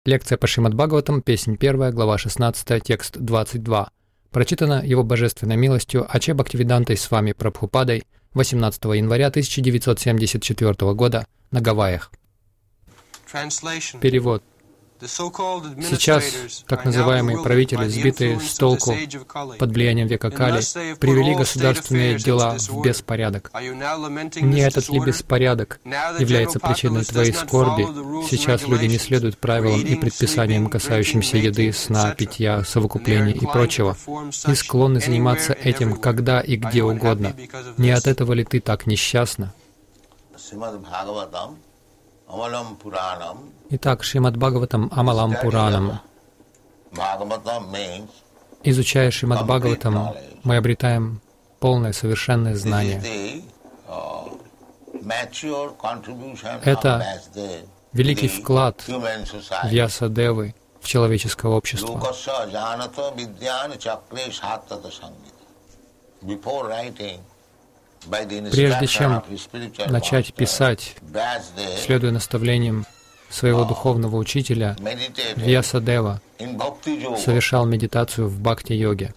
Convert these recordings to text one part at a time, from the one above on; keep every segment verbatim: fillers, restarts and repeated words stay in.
Лекция по Шримад Бхагаватам, песнь первая, глава шестнадцатая, текст двадцать два. Прочитана Его Божественной милостью Аче Бхактивидантой Свами Прабхупадой восемнадцатого января тысяча девятьсот семьдесят четвёртого года на Гавайях. Перевод. Сейчас так называемые правители, сбитые с толку под влиянием века Кали, привели государственные дела в беспорядок. Не этот ли беспорядок является причиной твоей скорби? Сейчас люди не следуют правилам и предписаниям, касающимся еды, сна, питья, совокуплений и прочего, и склонны заниматься этим когда и где угодно. Не от этого ли ты так несчастна? Итак, Шримад Бхагаватам Амалам Пуранам. Изучая Шримад Бхагаватам, мы обретаем полное совершенное знание. Это великий вклад Вьясадевы в человеческое общество. Прежде чем начать писать, следуя наставлениям своего духовного учителя, Вьясадева совершал медитацию в бхакти-йоге.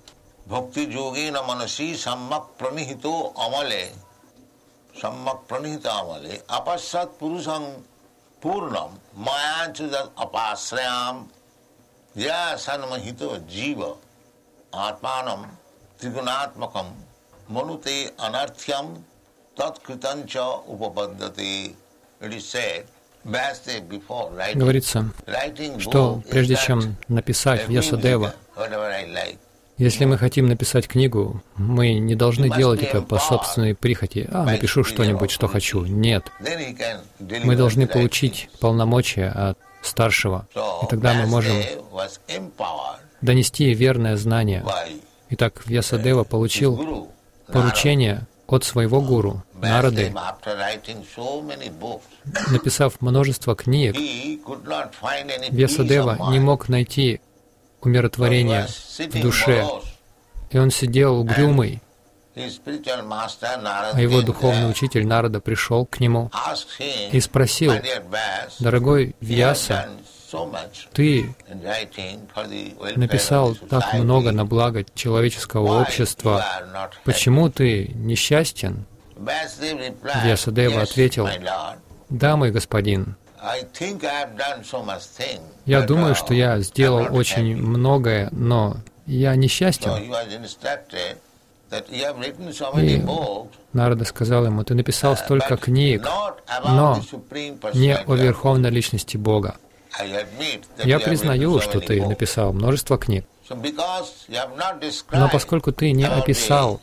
Мануте анартхям таткританча упападдати. Говорится, что прежде чем написать Вьясадева, если мы хотим написать книгу, мы не должны делать это по собственной прихоти. А, напишу что-нибудь, что хочу. Нет. Мы должны получить полномочия от старшего, и тогда мы можем донести верное знание. Итак, Вьясадева получил поручение от своего гуру, Нарады. Написав множество книг, Вьясадева не мог найти умиротворения в душе, и он сидел угрюмый, а его духовный учитель Нарада пришел к нему и спросил: «Дорогой Вьяса, ты написал так много на благо человеческого общества. Почему ты несчастен?» Вьясадева ответил: «Да, мой господин, я думаю, что я сделал очень многое, но я несчастен». И Нарада сказал ему: «Ты написал столько книг, но не о Верховной Личности Бога. Я признаю, что ты написал множество книг, но поскольку ты не описал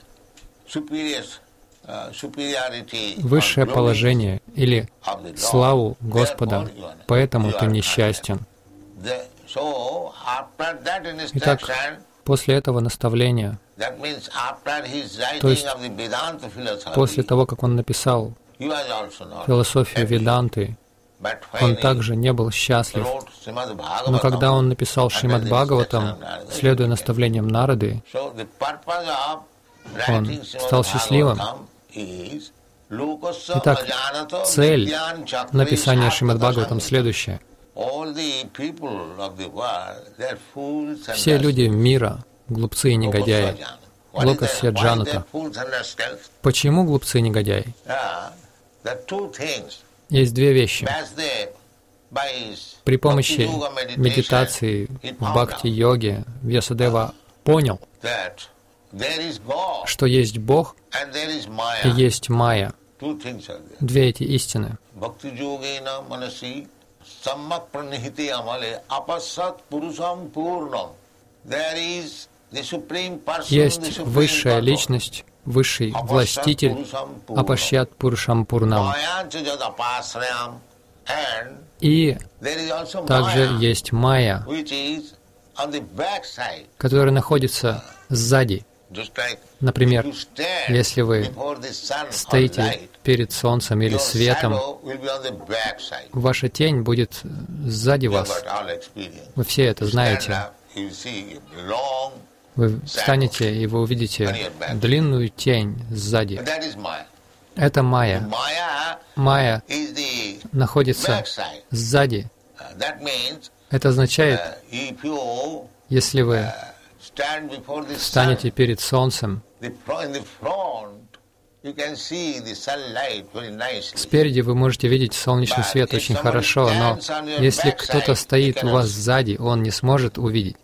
высшее положение или славу Господа, поэтому ты несчастен». Итак, после этого наставления, то есть после того, как он написал философию Веданты, он также не был счастлив. Но когда он написал Шримад Бхагаватам, следуя наставлениям Нарады, он стал счастливым. Итак, цель написания Шримад Бхагаватам следующая. Все люди мира — глупцы и негодяи. Локасья Джаната. Почему глупцы и негодяи? Есть две вещи. При помощи медитации в бхакти-йоге Вьясадева понял, что есть Бог и есть Майя. Две эти истины. Есть высшая личность, высший властитель, Апашьят Пурушам Пурнам. И также есть Майя, которая находится сзади. Например, если вы стоите перед солнцем или светом, ваша тень будет сзади вас. Вы все это знаете. Вы встанете, и вы увидите длинную тень сзади. Это Майя. Майя находится сзади. Это означает, если вы встанете перед Солнцем, спереди вы можете видеть солнечный свет очень хорошо, но если кто-то стоит у вас сзади, он не сможет увидеть.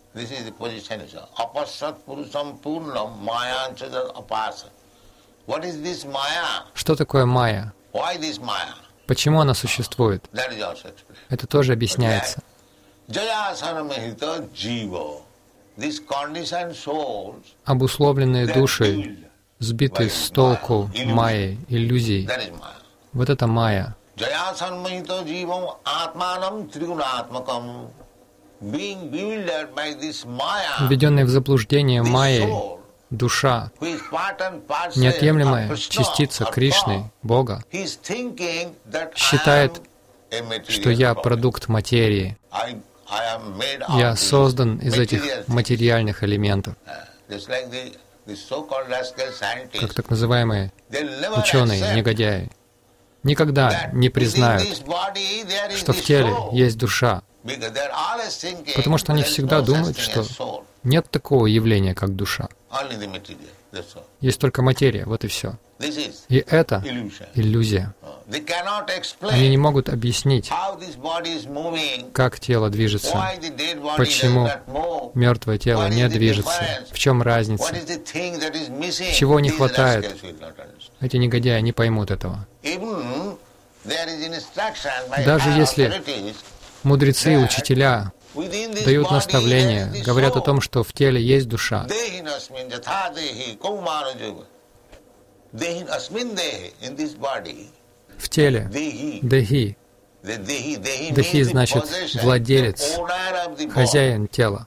Что такое майя? Почему она существует? Это тоже объясняется. Обусловленные души, сбитые с толку майей, иллюзий. Вот это майя. Введенные в заблуждение майей, душа, неотъемлемая частица Кришны, Бога, считает, что я продукт материи. Я создан из этих материальных элементов. Как так называемые ученые, негодяи, никогда не признают, что в теле есть душа, потому что они всегда думают, что нет такого явления, как душа. Есть только материя, вот и все. И это иллюзия. Они не могут объяснить, как тело движется, почему мертвое тело не движется, в чем разница, чего не хватает. Эти негодяи не поймут этого. Даже если мудрецы и учителя дают наставления, говорят о том, что в теле есть душа. В теле Дехи. Дехи значит владелец, хозяин тела.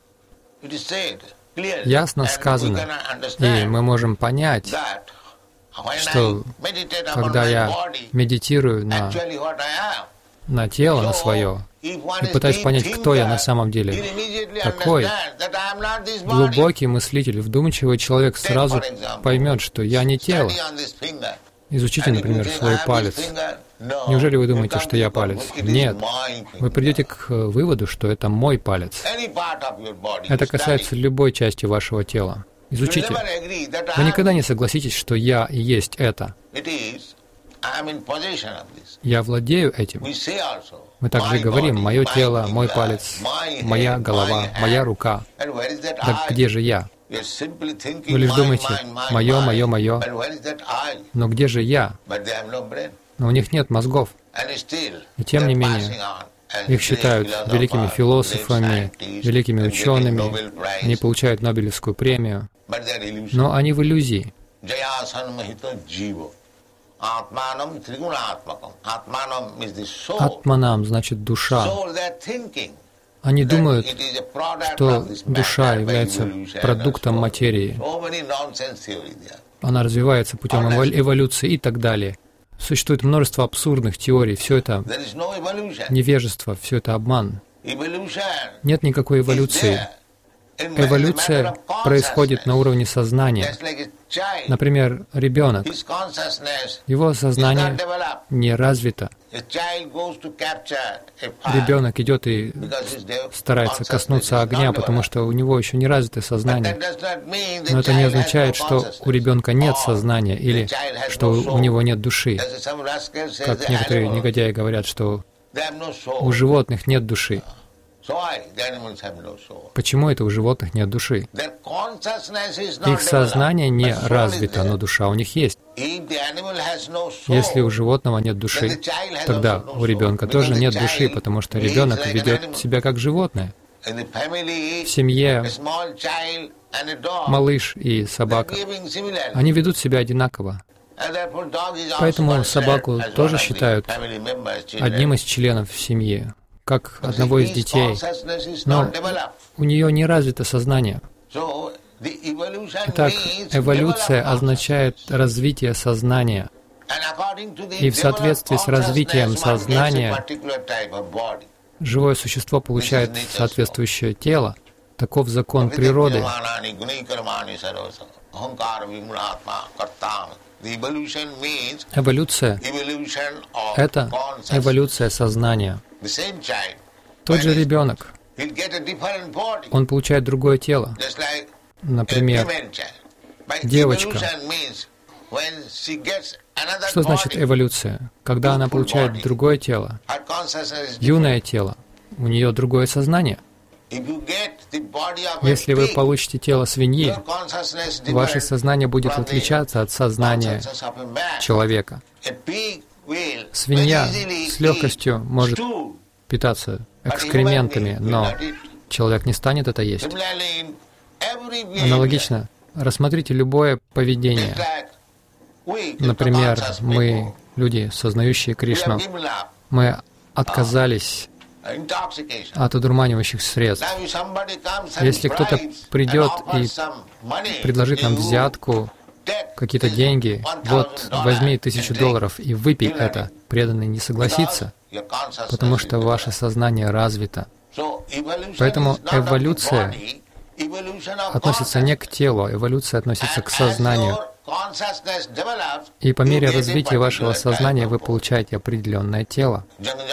Ясно сказано, и мы можем понять, что когда я медитирую на, на тело, на свое, и пытаюсь понять, кто я на самом деле такой, глубокий мыслитель, вдумчивый человек сразу поймет, что я не тело. Изучите, например, свой палец. Неужели вы думаете, что я палец? Нет. Вы придете к выводу, что это мой палец. Это касается любой части вашего тела. Изучите. Вы никогда не согласитесь, что я и есть это. Я владею этим. Мы также говорим, мое тело, мой палец, моя голова, моя рука. Так где же я? Вы лишь думаете, мое, мое, мое. Но где же я? Но у них нет мозгов. И тем не менее, их считают великими философами, великими учеными. Они получают Нобелевскую премию. Но они в иллюзии. Атманам значит душа. Они думают, что душа является продуктом материи. Она развивается путем эволюции и так далее. Существует множество абсурдных теорий. Все это невежество, все это обман. Нет никакой эволюции. Эволюция происходит на уровне сознания. Например, ребенок. Его сознание не развито. Ребенок идет и старается коснуться огня, потому что у него еще не развито сознание. Но это не означает, что у ребенка нет сознания или что у него нет души. Как некоторые негодяи говорят, что у животных нет души. Почему это у животных нет души? Их сознание не развито, но душа у них есть. Если у животного нет души, тогда у ребенка тоже нет души, потому что ребенок ведет себя как животное. В семье малыш и собака, они ведут себя одинаково. Поэтому собаку тоже считают одним из членов семьи, как одного из детей, но у нее не развито сознание. Итак, эволюция означает развитие сознания. И в соответствии с развитием сознания живое существо получает соответствующее тело. Таков закон природы. Эволюция — это эволюция сознания. Тот же ребенок, он получает другое тело. Например, девочка. Что значит эволюция? Когда она получает другое тело, юное тело, у нее другое сознание. Если вы получите тело свиньи, ваше сознание будет отличаться от сознания человека. Свинья с легкостью может питаться экскрементами, но человек не станет это есть. Аналогично, рассмотрите любое поведение. Например, мы, люди, сознающие Кришну, мы отказались от одурманивающих средств. Если кто-то придет и предложит нам взятку, какие-то деньги, вот, возьми тысячу долларов и выпей это, преданный не согласится, потому что ваше сознание развито. Поэтому эволюция относится не к телу, эволюция относится к сознанию. И по мере развития вашего сознания вы получаете определенное тело.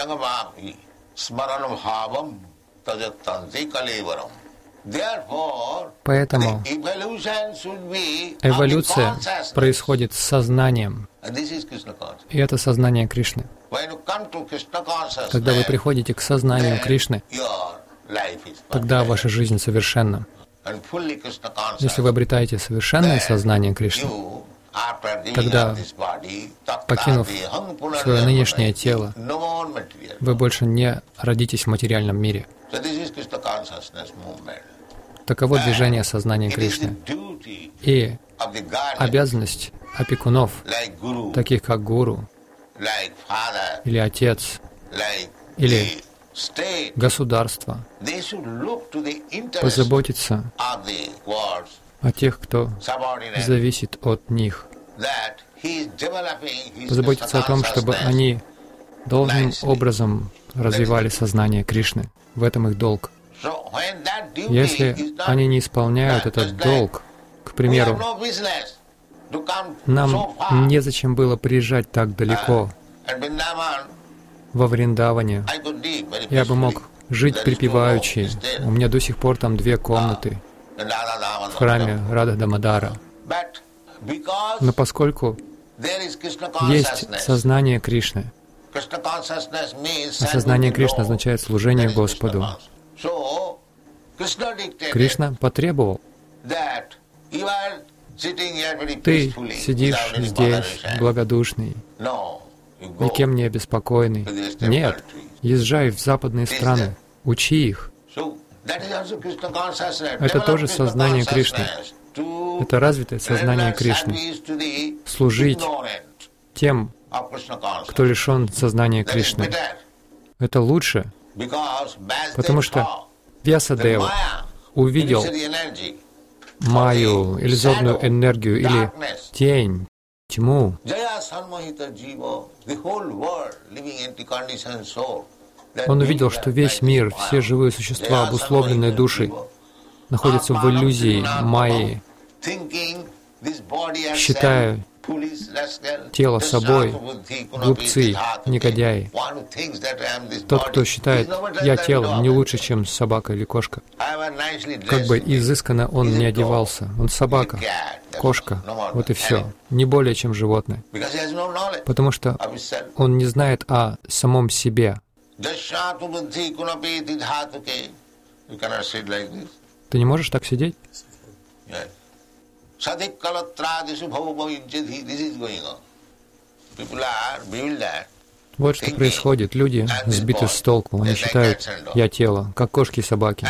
Поэтому эволюция происходит с сознанием. И это сознание Кришны. Когда вы приходите к сознанию Кришны, тогда ваша жизнь совершенна. Если вы обретаете совершенное сознание Кришны, тогда, покинув свое нынешнее тело, вы больше не родитесь в материальном мире. Таково движение сознания Кришны. И обязанность опекунов, таких как гуру, или отец, или государство, позаботиться о тех, кто зависит от них, позаботиться о том, чтобы они должным образом развивали сознание Кришны. В этом их долг. Если они не исполняют этот долг, к примеру, нам незачем было приезжать так далеко, во Вриндаване. Я бы мог жить припеваючи. У меня до сих пор там две комнаты в храме Рада Дамодара. Но поскольку есть сознание Кришны, а сознание Кришны означает служение Господу, Кришна потребовал: ты сидишь здесь, благодушный, никем не обеспокоенный. Нет, езжай в западные страны, учи их. Это тоже сознание Кришны. Это развитое сознание Кришны. Служить тем, кто лишен сознания Кришны. Это лучше, потому что Вьясадева увидел майю, иллюзорную энергию или тень, тьму. Он увидел, что весь мир, все живые существа, обусловленные души, находятся в иллюзии майи, считая тело собой, глупцы, негодяи. Тот, кто считает, я телом не лучше, чем собака или кошка. Как бы изысканно он не одевался, он собака, кошка, вот и все, не более, чем животное. Потому что он не знает о самом себе. Ты не можешь так сидеть? Вот что происходит. Люди сбиты с толку. Они считают, я тело, как кошки и собаки.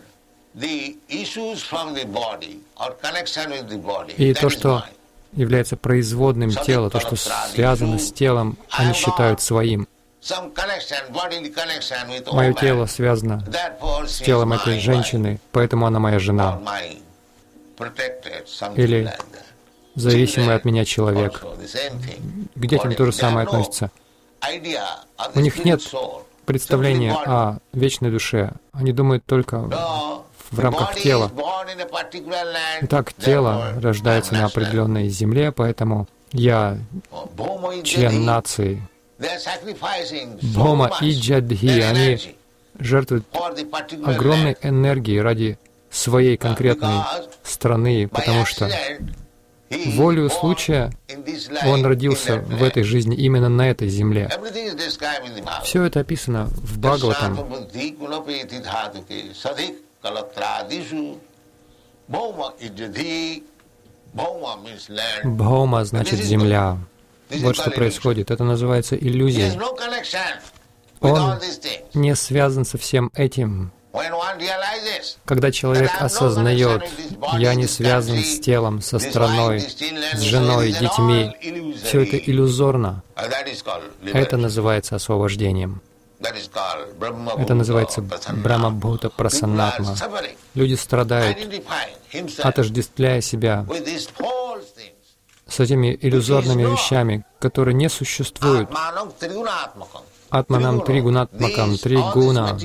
И то, что является производным тела, то, что связано с телом, они считают своим. Мое тело связано с телом этой женщины, поэтому она моя жена. Или зависимый от меня человек. К детям то же самое относится. У них нет представления о вечной душе. Они думают только в рамках тела. Итак, тело рождается на определенной земле, поэтому я член нации. Бхома и Джадхи, они жертвуют огромной энергией ради своей конкретной страны, потому что волею случая он родился в этой жизни именно на этой земле. Все это описано в Бхагаватам. Бхаума значит земля. Вот что происходит. Это называется иллюзией. Он не связан со всем этим. Когда человек осознает, я не связан с телом, со страной, с женой, детьми, все это иллюзорно. Это называется освобождением. Это называется Брахма-бхута прасаннатма. Люди страдают, отождествляя себя с этими иллюзорными вещами, которые не существуют. Атманам тригунатмакам, тригуна.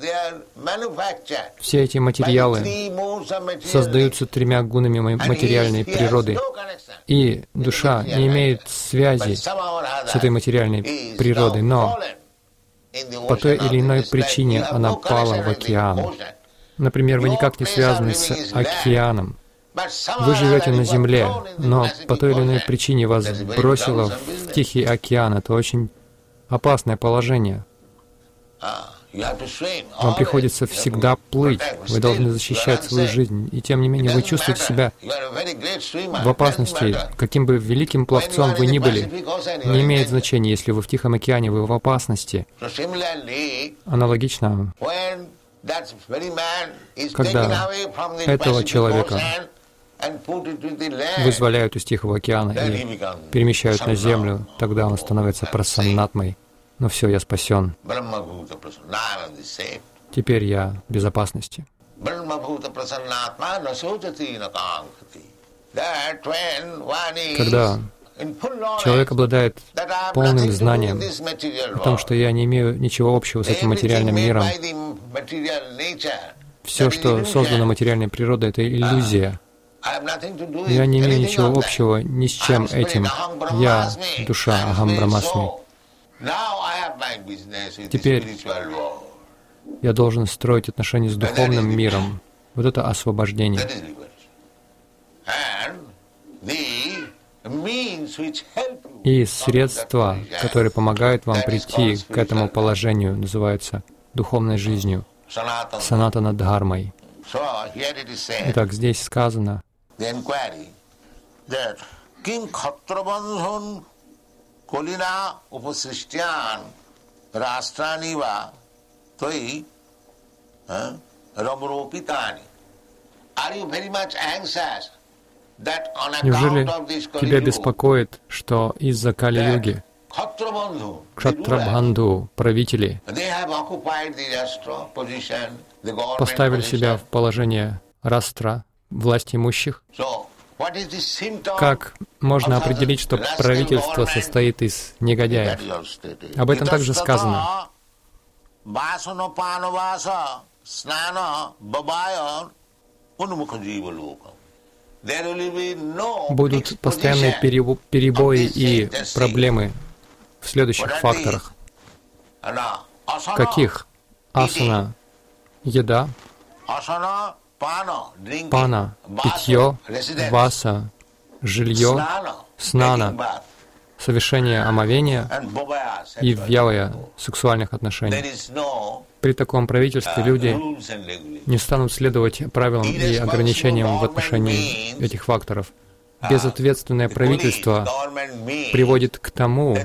Все эти материалы создаются тремя гунами материальной природы. И душа не имеет связи с этой материальной природой, но по той или иной причине она пала в океан. Например, вы никак не связаны с океаном. Вы живете на Земле, но по той или иной причине вас бросило в Тихий океан. Это очень опасное положение. Вам приходится всегда плыть. Вы должны защищать свою жизнь. И тем не менее, вы чувствуете себя в опасности. Каким бы великим пловцом вы ни были, не имеет значения, если вы в Тихом океане, вы в опасности. Аналогично, когда этого человека вызволяют из Тихого океана и перемещают на землю, тогда он становится прасаннатмой. Ну все, я спасен. Теперь я в безопасности. Когда человек обладает полным знанием о том, что я не имею ничего общего с этим материальным миром, все, что создано материальной природой, это иллюзия. Я не имею ничего общего ни с чем этим. Я душа, Ахам Брамасми. Теперь я должен строить отношения с духовным миром. Вот это освобождение. И средства, которые помогают вам прийти к этому положению, называются духовной жизнью, санатана дхармой. Итак, здесь сказано, Kolina upasrishtyan rashtraniva toi ramropitani. Are you very much anxious that on account of this Kali тебя беспокоит, что из-за Кали-юги Кшатрабханду, правители, поставили себя в положение растра, власть имущих? Как можно определить, что правительство состоит из негодяев? Об этом также сказано. Будут постоянные перебои и проблемы в следующих факторах. Каких? Асана — еда, пана — питье, васа — жилье, снана — совершение омовения и вьявая — сексуальных отношений. При таком правительстве люди не станут следовать правилам и ограничениям в отношении этих факторов. Безответственное правительство приводит к тому,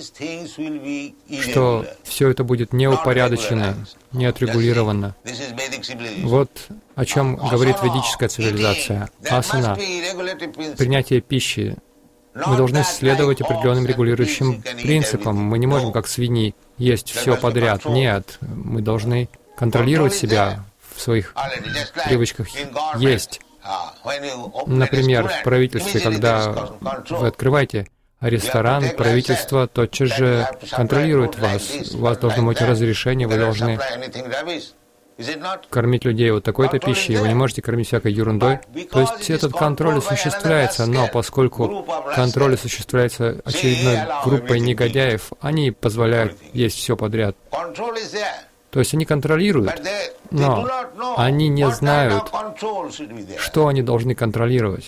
что все это будет неупорядочено, неотрегулировано. Вот о чем говорит ведическая цивилизация. Асана, принятие пищи. Мы должны следовать определенным регулирующим принципам. Мы не можем, как свиньи, есть все подряд. Нет, мы должны контролировать себя в своих привычках есть. Например, в правительстве, когда вы открываете ресторан, правительство тотчас же контролирует вас. У вас должно быть разрешение, вы должны кормить людей вот такой-то пищей, вы не можете кормить всякой ерундой. То есть этот контроль осуществляется, но поскольку контроль осуществляется очередной группой негодяев, они позволяют есть все подряд. То есть они контролируют, но они не знают, что они должны контролировать.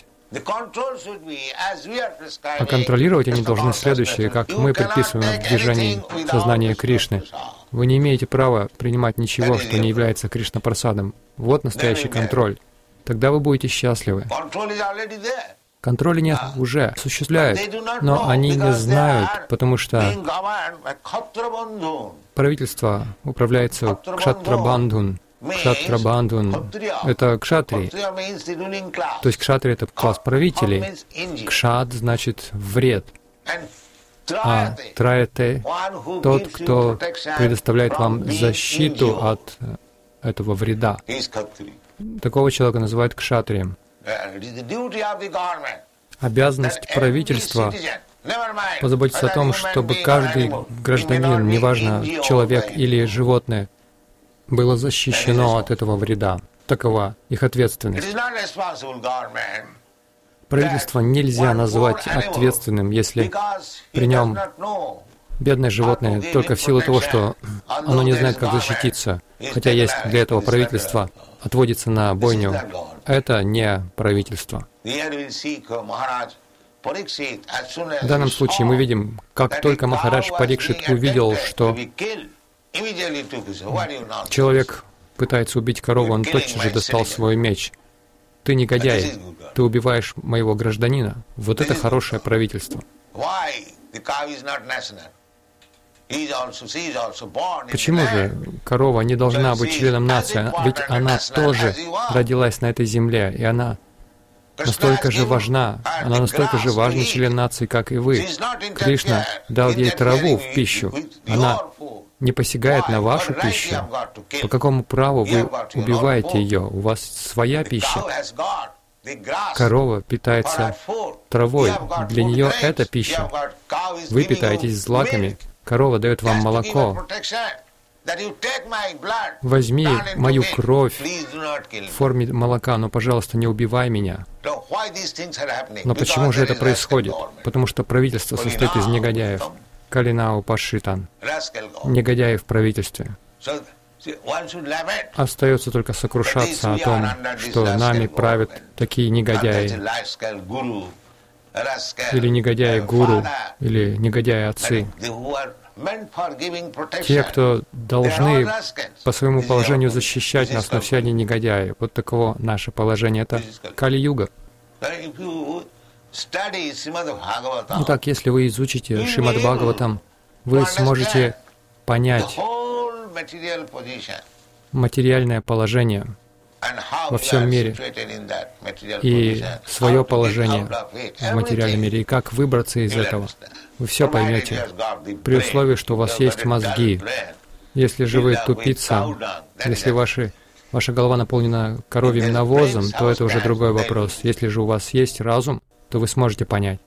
А контролировать они должны следующее, как мы предписываем в движении сознания Кришны. Вы не имеете права принимать ничего, что не является Кришна-прасадом. Вот настоящий контроль. Тогда вы будете счастливы. Контроля нет, уже осуществляют, но они не знают, потому что правительство управляется Кшатрабандхун. Кшатрабандхун — это кшатрии. То есть кшатрии — это класс правителей. Кшат значит вред. А траяте — тот, кто предоставляет вам защиту от этого вреда. Такого человека называют кшатрием. Обязанность правительства позаботиться о том, чтобы каждый гражданин, неважно, человек или животное, было защищено от этого вреда. Такова их ответственность. Правительство нельзя назвать ответственным, если при нем бедное животное только в силу того, что оно не знает, как защититься, хотя есть для этого правительство, отводится на бойню. Это не правительство. В данном случае мы видим, как только Махарадж Парикшит увидел, что человек пытается убить корову, он тотчас же достал свой меч. Ты негодяй, ты убиваешь моего гражданина. Вот это хорошее правительство. Почему же корова не должна быть членом нации? Ведь она тоже родилась на этой земле, и она настолько же важна, она настолько же важный член нации, как и вы. Кришна дал ей траву в пищу. Она не посягает на вашу пищу. По какому праву вы убиваете ее? У вас своя пища. Корова питается травой. Для нее это пища. Вы питаетесь злаками. Корова дает вам молоко. Возьми мою кровь в форме молока, но, пожалуйста, не убивай меня. Но почему же это происходит? Потому что правительство состоит из негодяев. Калинау Пашитан. Негодяи в правительстве. Остается только сокрушаться о том, что нами правят такие негодяи. Или негодяи-гуру, или негодяи-отцы. Те, кто должны по своему положению защищать нас, но все они негодяи. Вот таково наше положение. Это Кали-юга. Итак, если вы изучите Шримад Бхагаватам, вы сможете понять материальное положение во всем мире и свое положение в материальном мире, и как выбраться из этого. Вы все поймете, при условии, что у вас есть мозги. Если же вы тупица, если ваши, ваша голова наполнена коровьим навозом, то это уже другой вопрос. Если же у вас есть разум, то вы сможете понять.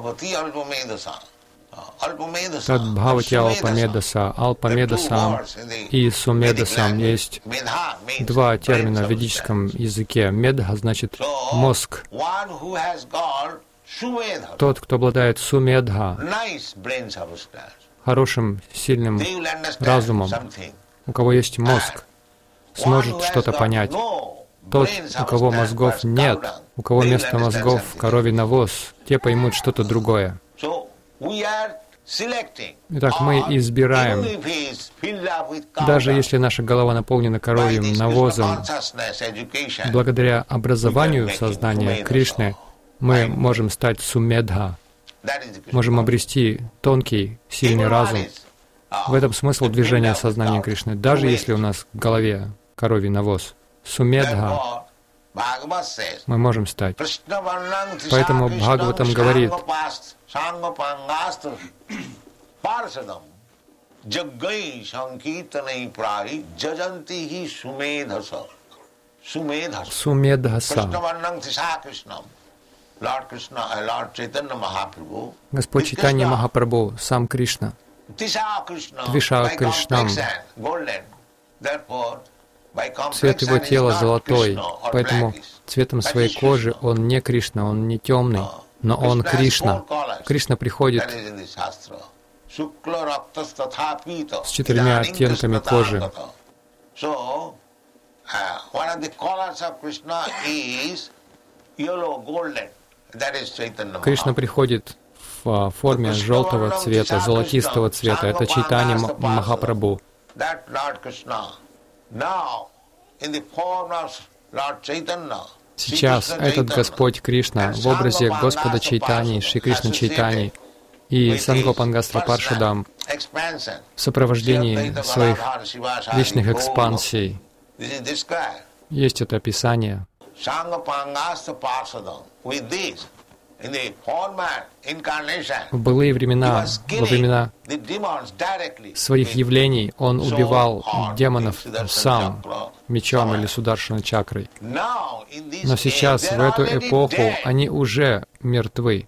Тад Бхавати Алпамедаса, Алпамедасам и Сумедасам. Есть два термина в ведическом языке. Медха значит мозг. Тот, кто обладает сумедха, хорошим, сильным разумом, у кого есть мозг, сможет что-то понять. Тот, у кого мозгов нет, у кого вместо мозгов коровий навоз, те поймут что-то другое. Итак, мы избираем, даже если наша голова наполнена коровьим навозом, благодаря образованию сознания Кришны, мы можем стать сумедха, можем обрести тонкий, сильный разум. В этом смысл движения сознания Кришны, даже если у нас в голове коровий навоз. Сумедха мы можем стать. Поэтому Бхагаватам говорит, Сумедхаса. Господь Чайтанья Махапрабху, сам Кришна. Твиша Кришнам. Цвет его тела золотой, поэтому цветом своей кожи он не Кришна, он не темный, но он Кришна. Кришна приходит с четырьмя оттенками кожи. Кришна приходит в форме желтого цвета, золотистого цвета. Это Чайтанья Махапрабху. Сейчас этот Господь Кришна в образе Господа Чайтаньи, Шри Кришна Чайтаньи и Сангопангастра Паршадам в сопровождении своих личных экспансий. Есть это описание. В былые времена, во времена своих явлений, он убивал демонов сам, мечом или сударшиной чакрой. Но сейчас, в эту эпоху, они уже мертвы.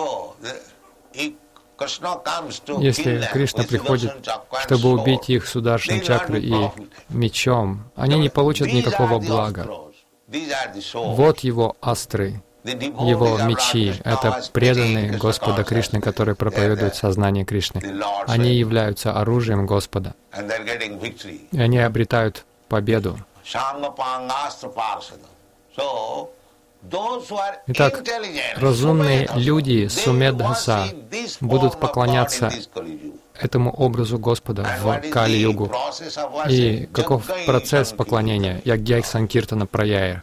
Если Кришна приходит, чтобы убить их сударшиной чакрой и мечом, они не получат никакого блага. Вот его астры, его мечи — это преданные Господа Кришны, которые проповедуют сознание Кришны. Они являются оружием Господа, и они обретают победу. Итак, разумные люди Сумедхаса будут поклоняться этому образу Господа в Кали-югу. И каков процесс поклонения? Ягьяй Санкиртана Праяя.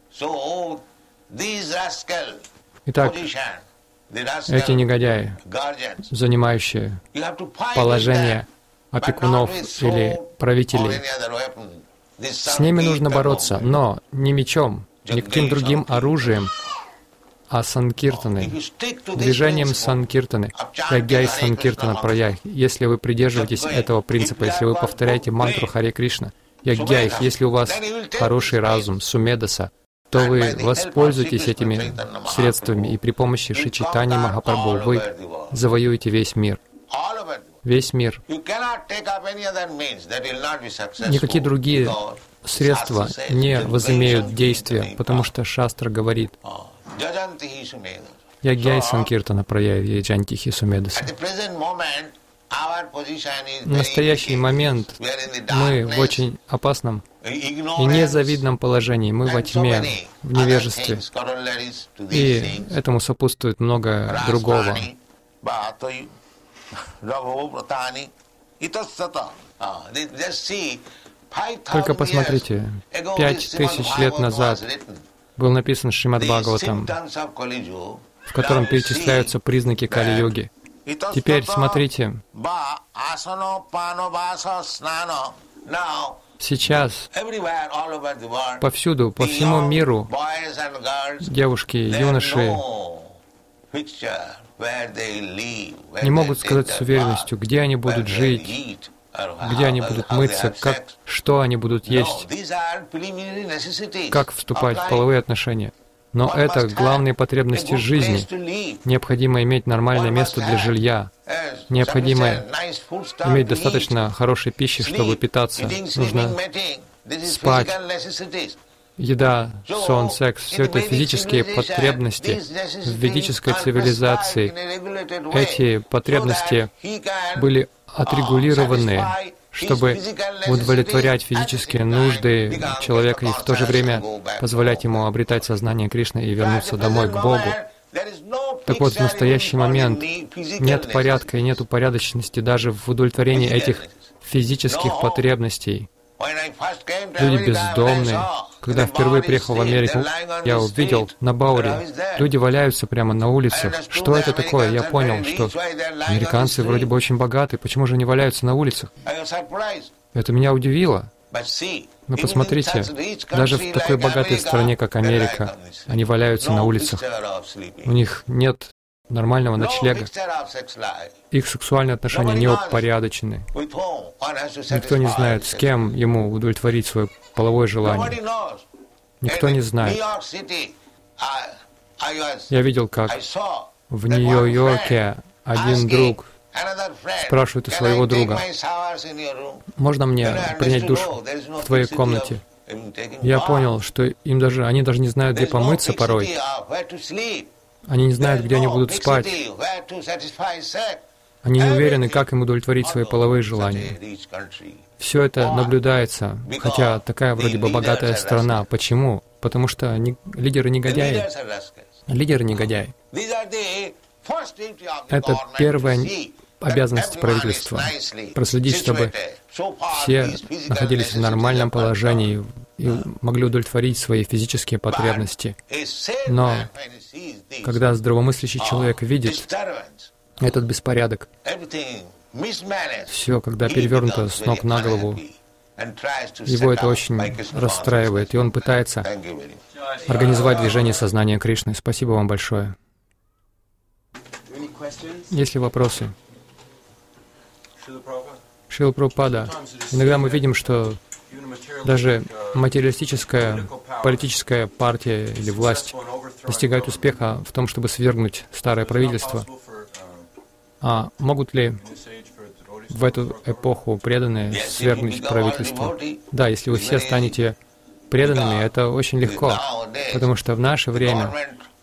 Итак, эти негодяи, занимающие положение опекунов или правителей, с ними нужно бороться, но не мечом, никаким другим оружием, а санкиртаной, движением санкиртаны, ягьяй санкиртана праяй. Если вы придерживаетесь этого принципа, если вы повторяете мантру Харе Кришна, ягьяй, если у вас хороший разум, сумедаса, то вы воспользуетесь этими средствами, и при помощи Шри Чайтаньи Махапрабху вы завоюете весь мир. Весь мир. Никакие другие средства не возымеют действия, потому что Шастра говорит: «Ягьяй Санкиртана Праяя Яджантихи Сумедаса». В настоящий момент мы в очень опасном и незавидном положении. Мы во тьме, в невежестве. И этому сопутствует много другого. Только посмотрите, пять тысяч лет назад был написан Шримад Бхагаватам, в котором перечисляются признаки Кали-йоги. Теперь смотрите, сейчас повсюду, по всему миру, девушки, юноши не могут сказать с уверенностью, где они будут жить, где они будут мыться, как, что они будут есть, как вступать в половые отношения. Но это главные потребности жизни. Необходимо иметь нормальное место для жилья. Необходимо иметь достаточно хорошей пищи, чтобы питаться. Нужно спать. Еда, сон, секс — все это физические потребности в ведической цивилизации. Эти потребности были отрегулированы, чтобы удовлетворять физические нужды человека и в то же время позволять ему обретать сознание Кришны и вернуться домой к Богу. Так вот, в настоящий момент нет порядка и нет упорядоченности даже в удовлетворении этих физических потребностей. Люди бездомные. Когда я впервые приехал в Америку, я увидел на Бауре, люди валяются прямо на улицах. Что это такое? Я понял, что американцы вроде бы очень богаты, почему же они валяются на улицах? Это меня удивило. Но посмотрите, даже в такой богатой стране, как Америка, они валяются на улицах. У них нет нормального ночлега. Их сексуальные отношения не упорядочены. Никто не знает, с кем ему удовлетворить свое половое желание. Никто не знает. Я видел, как в Нью-Йорке один друг спрашивает у своего друга: «Можно мне принять душ в твоей комнате?» Я понял, что им даже, они даже не знают, где помыться порой. Они не знают, где они будут спать. Они не уверены, как им удовлетворить свои половые желания. все это наблюдается, хотя такая вроде бы богатая страна. Почему? Потому что не, лидеры негодяи. Лидеры негодяи. Это первая обязанность правительства — проследить, чтобы все находились в нормальном положении и могли удовлетворить свои физические потребности. Но когда здравомыслящий человек видит этот беспорядок, все, когда перевернуто с ног на голову, его это очень расстраивает, и он пытается организовать движение сознания Кришны. Спасибо вам большое. Есть ли вопросы? Шрила Прабхупада, иногда мы видим, что даже материалистическая политическая партия или власть достигает успеха в том, чтобы свергнуть старое правительство. А могут ли в эту эпоху преданные свергнуть правительство? Да, если вы все станете преданными, это очень легко, потому что в наше время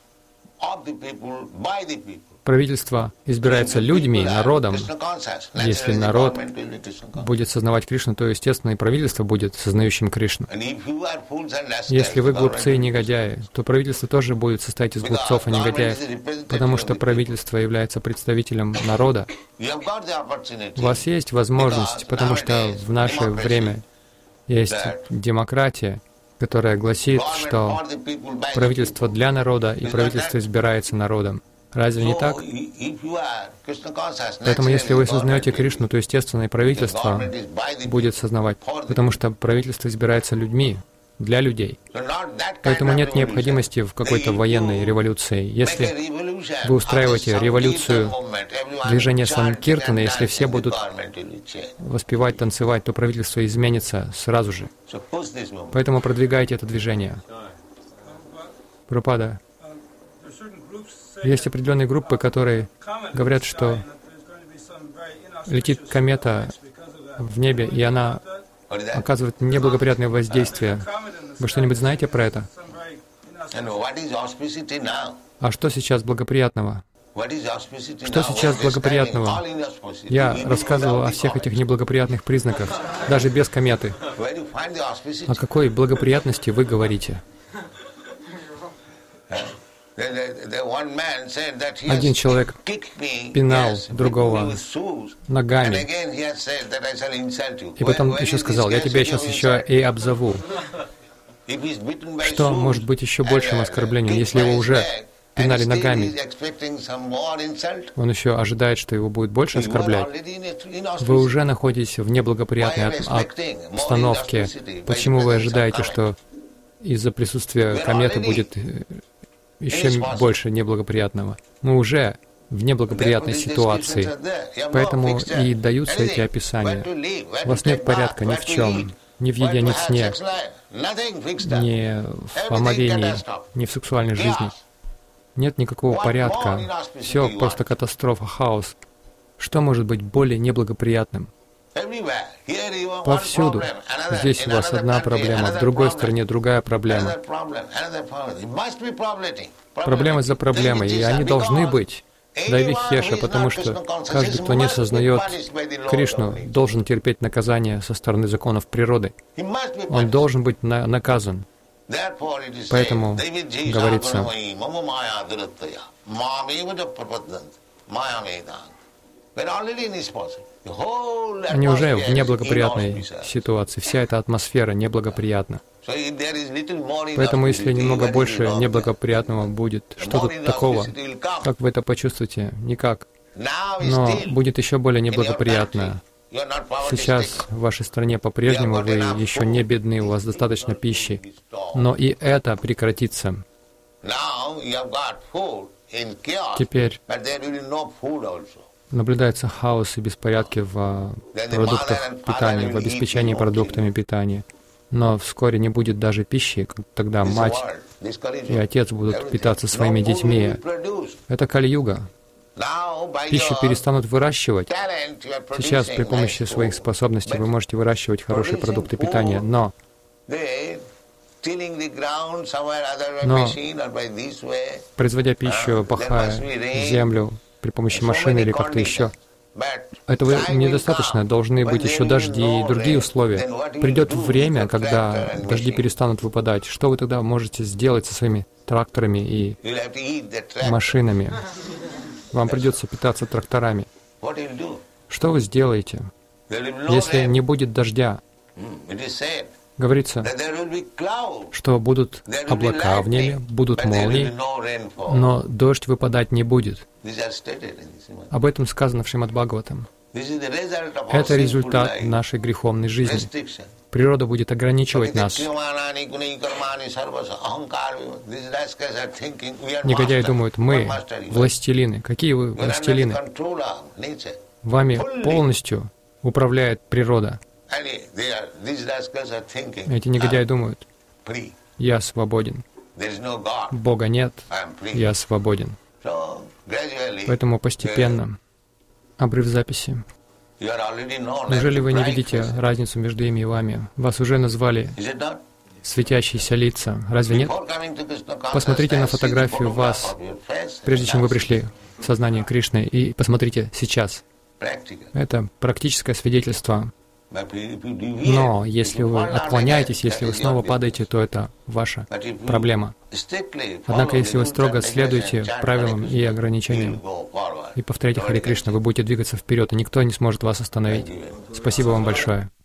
правительство избирается людьми, народом. Если народ будет сознавать Кришну, то, естественно, и правительство будет сознающим Кришну. Если вы глупцы и негодяи, то правительство тоже будет состоять из глупцов и негодяев, потому что правительство является представителем народа. У вас есть возможность, потому что в наше время есть демократия, которая гласит, что правительство для народа и правительство избирается народом. Разве не так? Поэтому, если вы сознаете Кришну, то, естественно, и правительство будет сознавать, потому что правительство избирается людьми, для людей. Поэтому нет необходимости в какой-то военной революции. Если вы устраиваете революцию движения Санкиртана, если все будут воспевать, танцевать, то правительство изменится сразу же. Поэтому продвигайте это движение. Прабхупада, есть определенные группы, которые говорят, что летит комета в небе, и она оказывает неблагоприятное воздействие. Вы что-нибудь знаете про это? А что сейчас благоприятного? Что сейчас благоприятного? Я рассказывал о всех этих неблагоприятных признаках, даже без кометы. О какой благоприятности вы говорите? Один человек пинал другого ногами, и потом еще сказал: «Я тебя сейчас еще и обзову». Что может быть еще большим оскорблением, если его уже пинали ногами? Он еще ожидает, что его будет больше оскорблять. Вы уже находитесь в неблагоприятной обстановке. Почему вы ожидаете, что из-за присутствия кометы будет еще больше неблагоприятного? Мы уже в неблагоприятной ситуации. Поэтому и даются эти описания. У вас нет порядка ни в чем, ни в еде, ни в сне, ни в омовении, ни в сексуальной жизни. Нет никакого порядка. Все просто катастрофа, хаос. Что может быть более неблагоприятным? Повсюду. Здесь у вас одна проблема, в другой стране другая проблема. Проблемы за проблемой, и они должны быть. Дайви Хеша, потому что каждый, кто не сознает Кришну, должен терпеть наказание со стороны законов природы. Он должен быть на наказан. Поэтому говорится, они уже в неблагоприятной ситуации. Вся эта атмосфера неблагоприятна. Поэтому, если немного больше неблагоприятного будет, что тут такого? Как вы это почувствуете? Никак. Но будет еще более неблагоприятно. Сейчас в вашей стране по-прежнему вы еще не бедны, у вас достаточно пищи. Но и это прекратится. Теперь наблюдается хаос и беспорядки в продуктах питания, в обеспечении продуктами питания. Но вскоре не будет даже пищи, тогда мать и отец будут питаться своими детьми. Это Кали-юга. Пищу перестанут выращивать. Сейчас при помощи своих способностей вы можете выращивать хорошие продукты питания, но Но, производя пищу, пахая землю при помощи машины или как-то еще, Этого недостаточно, должны быть еще дожди и другие условия. Придет время, когда дожди перестанут выпадать. Что вы тогда можете сделать со своими тракторами и машинами? Вам придется питаться тракторами. Что вы сделаете, если не будет дождя? Говорится, что будут облака в небе, будут молнии, но дождь выпадать не будет. Об этом сказано в Шримад-Бхагаватам. Это результат нашей греховной жизни. Природа будет ограничивать нас. Негодяи думают, мы властелины. Какие вы властелины? Вами полностью управляет природа. Эти негодяи думают, я свободен. Бога нет, я свободен. Поэтому постепенно, обрыв записи. Неужели вы не видите разницу между ими и вами? Вас уже назвали светящиеся лица. Разве нет? Посмотрите на фотографию вас, прежде чем вы пришли в сознание Кришны, и посмотрите сейчас. Это практическое свидетельство. Но если вы отклоняетесь, если вы снова падаете, то это ваша проблема. Однако, если вы строго следуете правилам и ограничениям и повторяйте Харе Кришна, вы будете двигаться вперед, и никто не сможет вас остановить. Спасибо вам большое.